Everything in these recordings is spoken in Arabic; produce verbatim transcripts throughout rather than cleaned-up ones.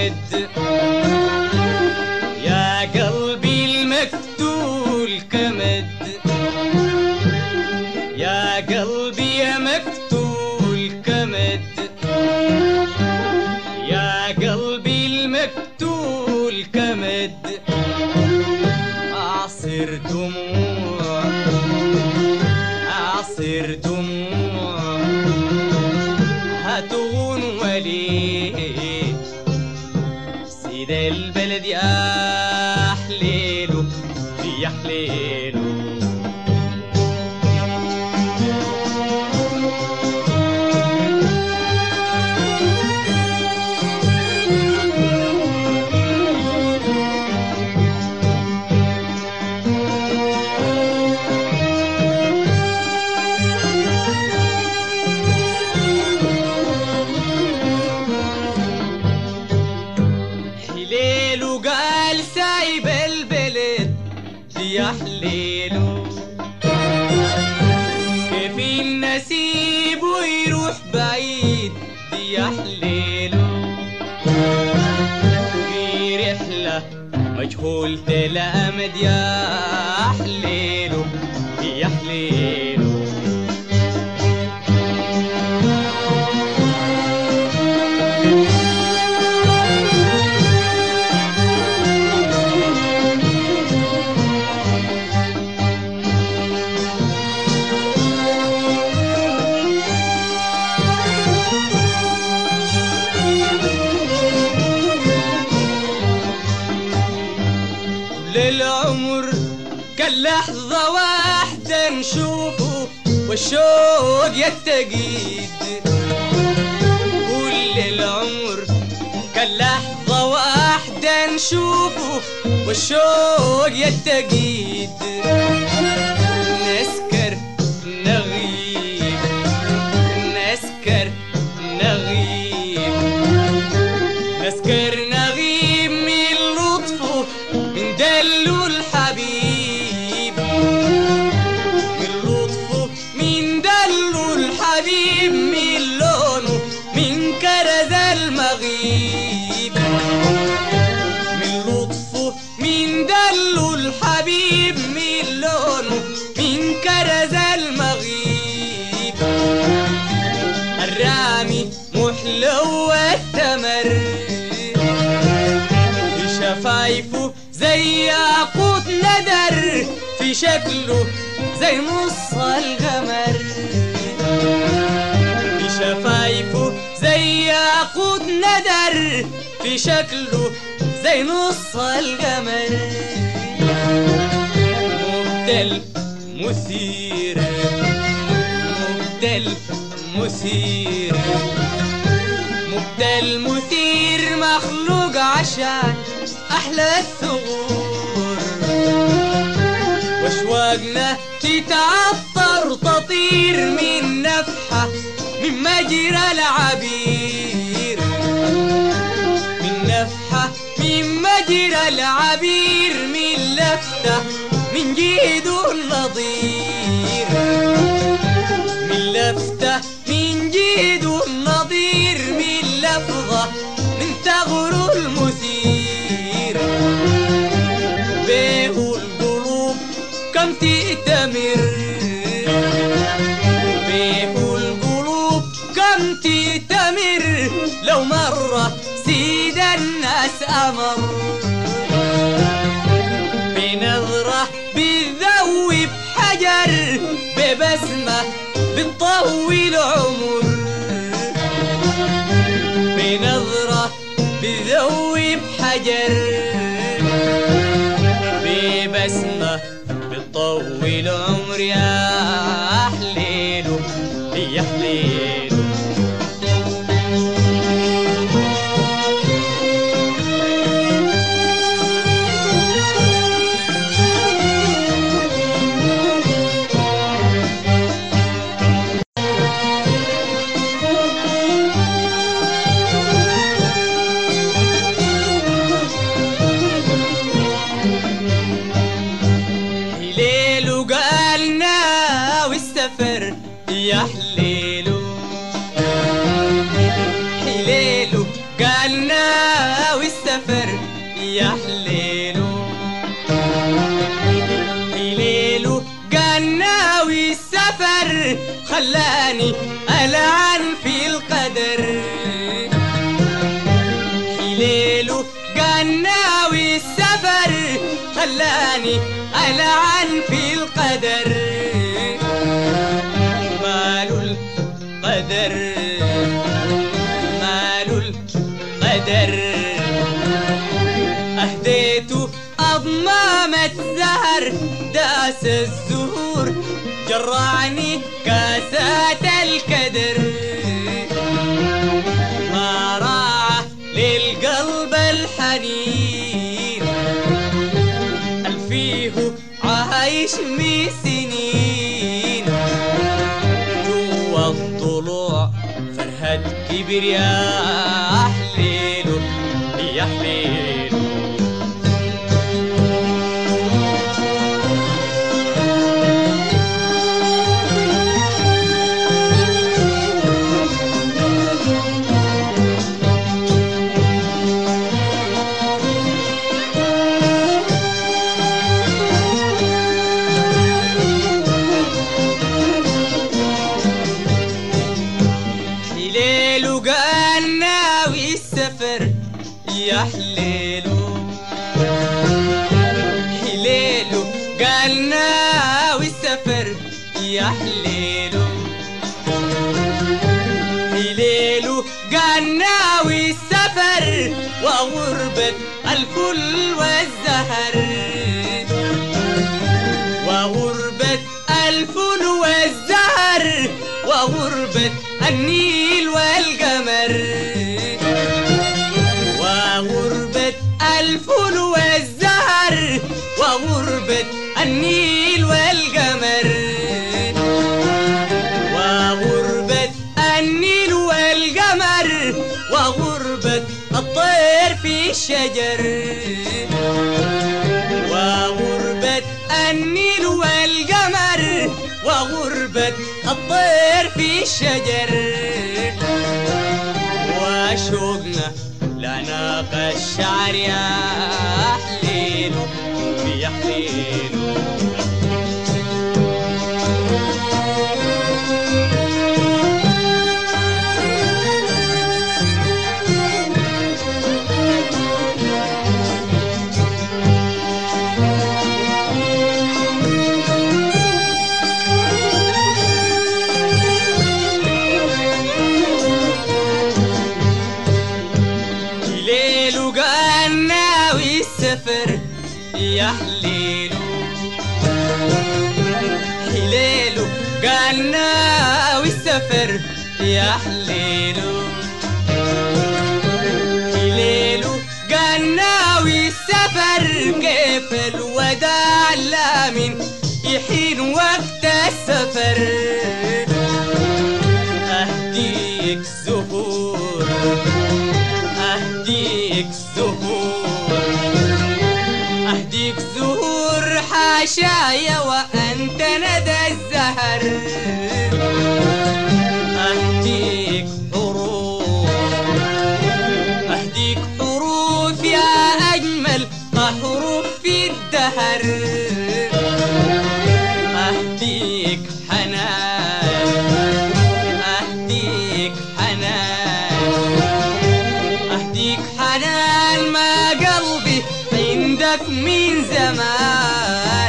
كمد يا قلبي المقتول كمد يا قلبي يا مقتول كمد يا قلبي المقتول كمد أعصر دموع أعصر دموع هتغن وليه سيد البلد يا حليلو يا حليلو حليلو قال سايب البلد يا حليلو كيف النسيب ويروح بعيد يا حليلو في رحلة مجهولة الأمد يا حليلو يا حليلو للعمر كان لحظة واحدة نشوفه والشوق يتقيد كل العمر كان لحظة واحدة نشوفه والشوق يتقيد نسكر نغيب نسكر نغيب نسكر نغيب من لطفه من دلو الحبيب من لطفه من دلو الحبيب من لونه من كرز المغيب من لطفه من دلو الحبيب من لونه من كرز المغيب الرامي محلو التمر بشفايفه زي ياقوت ندر في شكله زي نص القمر بشفايفه زي ياقوت ندر في شكله زي نص القمر مبدل مثير مبدل مثير مبدل مثير مخلوق عشان أحلى الثغور واشواقنا تتعطر تطير من نفحة من مجرى العبير من نفحة من مجرى العبير من لفتة من جيد النظير من لفتة من جيد النظير من لفظة من ثغر المثير بيه القلوب كم تأتمر بيه القلوب كم تأتمر لو مرة سيد الناس أمر بنظرة بتذوب حجر ببسمة بتطول عمر بنظرة بتذوب حجر ببسمة بتطول عمر يا حليلو يا حليلو يا حليلو حليلو قال ناوي والسفر يا حليلو حليلو كان ناوي السفر خلاني ألعن في القدر حليلو كان ناوي السفر خلاني ألعن في القدر ماله القدر ماله القدر أهديته أضمامة زهر داس الزهور جرعني كاسات الكدر ما راعى للقلب الحنين الفيه عايش من سنين جوا الضلوع فرهد كبر يا حليلو يا حليلو حليلو قال ناوي السفر يا حليلو حليلو قال ناوي السفر يا حليلو حليلو قال ناوي السفر وغربة الفل والزهر وغربة الفل والزهر وغربة النيل والقمر وغربة الفل والزهر وغربة النيل والقمر وغربة النيل والقمر وغربة الطير في الشجر وغربة النيل والقمر وغربة الطير في الشجر وشوقنا لعناق الشعر يا حليلو يا حليلو حليلو قال ناوي السفر يا حليلو حليلو قال ناوي السفر يا حليلو حليلو قال ناوي السفر كيف الوداع لامن يحين وقت السفر أهديك زهور أهديك زهور أهديك زهور حاشايا وأنت ندى الزهر أهديك حروف أهديك حروف يا أجمل حروف في الدهر أهديك حنان أهديك حنان أهديك حنان ما قلبي عندك من زمان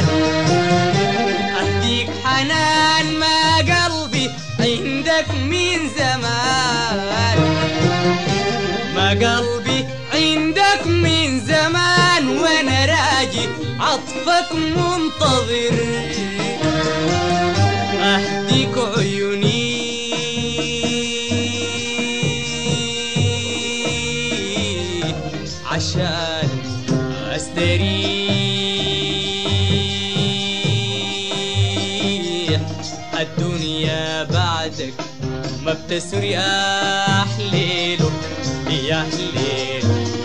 أهديك حنان ما قلبي عندك من زمان ما قلبي عندك من زمان وانا راجي عطفك منتظر أهديك عيوني عشان استريح الدنيا بعدك ما بتسري يا حليلو يا حليلو